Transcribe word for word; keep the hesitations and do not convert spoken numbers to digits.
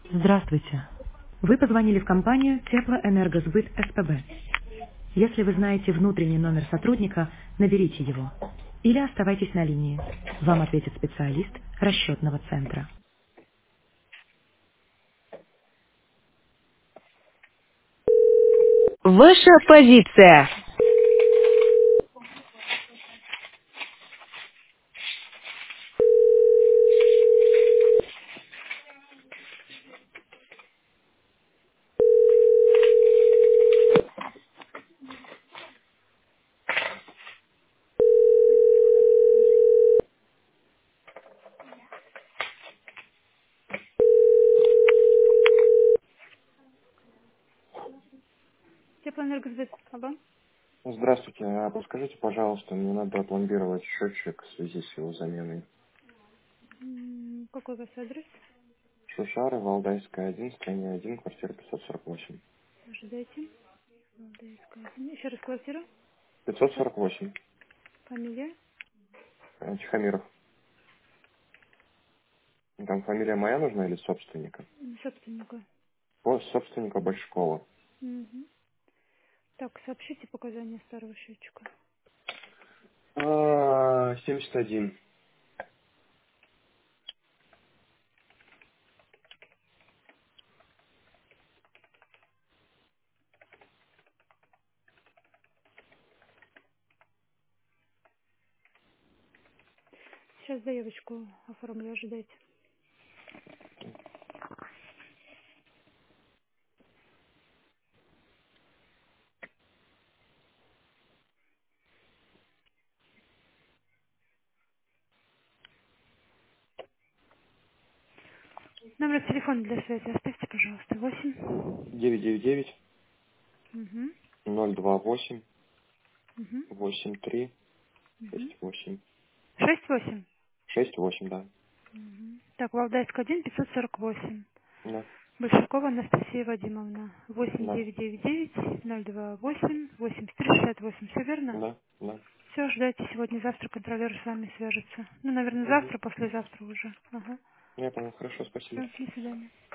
Здравствуйте. Вы позвонили в компанию Теплоэнергосбыт СПБ. Если вы знаете внутренний номер сотрудника, наберите его. Или оставайтесь на линии. Вам ответит специалист расчетного центра. Ваша позиция. Теплоэнергосбыт. Алло. Здравствуйте. А подскажите, пожалуйста, мне надо опломбировать счетчик в связи с его заменой. М, Какой у вас адрес? Шушары, Валдайская, один, строение один, квартира пятьсот сорок восемь. Ожидайте. Валдайская один. Еще раз квартира. пятьсот сорок восемь. Фамилия. Э, Тихомиров. Там фамилия моя нужна или собственника? М, Собственника. О, собственника Большкова. Мгм. Так, сообщите показания старого счетчика. А, семьдесят один. Сейчас заявочку оформлю, ожидайте. Номер телефона для связи оставьте, пожалуйста. Восемь. девять девять девять Угу. ноль два восемь Угу. восемь три Угу. шесть восемь. Шесть восемь. Шесть восемь, да. Мгм. Так, Валдайск один, пятьсот сорок восемь. Да, Большакова Анастасия Вадимовна. Восемь да, девять девять девять ноль два восемь восемь три шестьдесят восемь. Все верно? да, да. Все, ждайте сегодня-завтра, контролер с вами свяжется. Ну, наверное, Угу. завтра, послезавтра уже. Ага. Я понял, хорошо, спасибо. Все, до свидания.